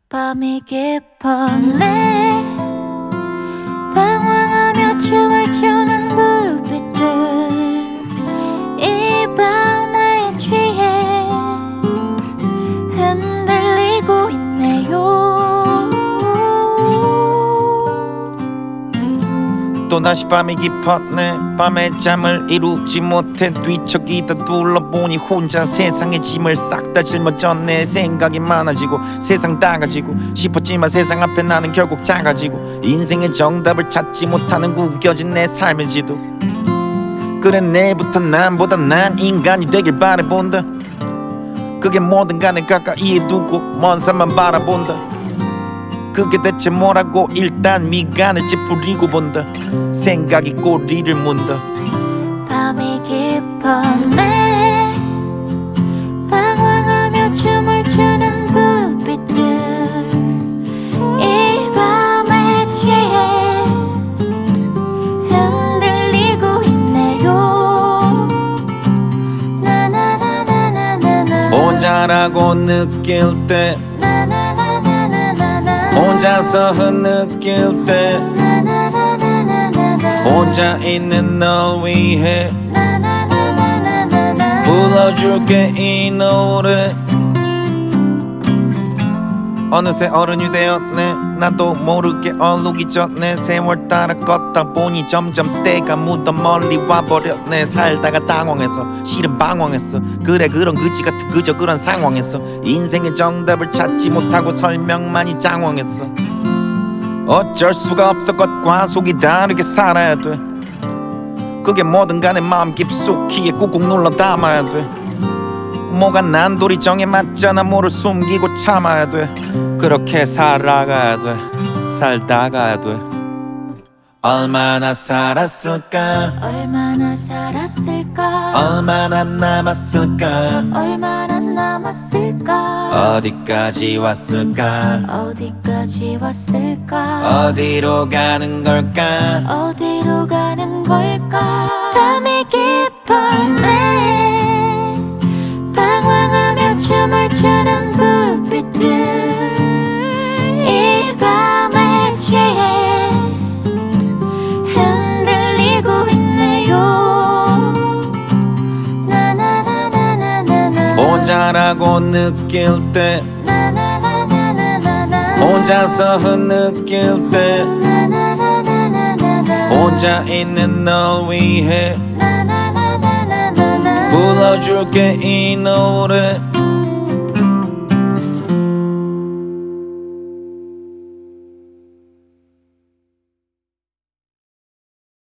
밤이 깊었네. 방황하며 춤을 추는 불빛들 이 밤에 취해 흔들리고 있네요. 또다시 밤이 깊었네. 밤에 잠을 이루지 못해 뒤척이다 둘러보니 혼자 세상의 짐을 싹 다 짊어졌네. 생각이 많아지고 세상 다 가지고 싶었지만 세상 앞에 나는 결국 작아지고 인생의 정답을 찾지 못하는 구겨진 내 삶의 지도. 그래 내일부터 남보다 난 인간이 되길 바라본다. 그게 뭐든 간에 가까이에 두고 먼 산만 바라본다. 그게 대체 뭐라고 일단 미간을 찌푸리고 본다. 생각이 꼬리를 문다. 밤이 깊었네. 방황하며 춤을 추는 불빛들 이 밤에 취해 흔들리고 있네요. 나나나나나나나 혼자라고 느낄 때 혼자서 흐느낄 때 혼자 있는 널 위해 불러줄게 이 노래. 어느새 어른이 되었네. 나도 모르게 얼룩이 졌네. 세월 따라 걷다 보니 점점 때가 묻어 멀리 와버렸네. 살다가 당황해서 실은 방황했어. 그래 그런 그지 같은 그저 그런 상황에서 인생의 정답을 찾지 못하고 설명만이 장황했어. 어쩔 수가 없어. 겉과 속이 다르게 살아야 돼. 그게 뭐든 간에 마음 깊숙이에 꾹꾹 눌러 담아야 돼. 뭐가 난돌이 정에 맞잖아. 뭐를 숨기고 참아야 돼. 그렇게 살아가야 돼. 살다가야 돼. 얼마나 살았을까. 얼마나 살았을까. 얼마나 남았을까. 얼마나 남았을까. 어디까지 왔을까. 어디까지 왔을까. 어디로 가는 걸까. 어디로 가는 걸까. 밤이 깊었네. 방황하며 춤을 추는 불빛들 이 밤에 취해 흔들리고 있네요. 나나나나나나나 혼자라고 느낄 때 나나나나나나나 혼자서 흐느낄 때 나나나나나나나 혼자 있는 널 위해 나나나나나나나 불러줄게 이 노래.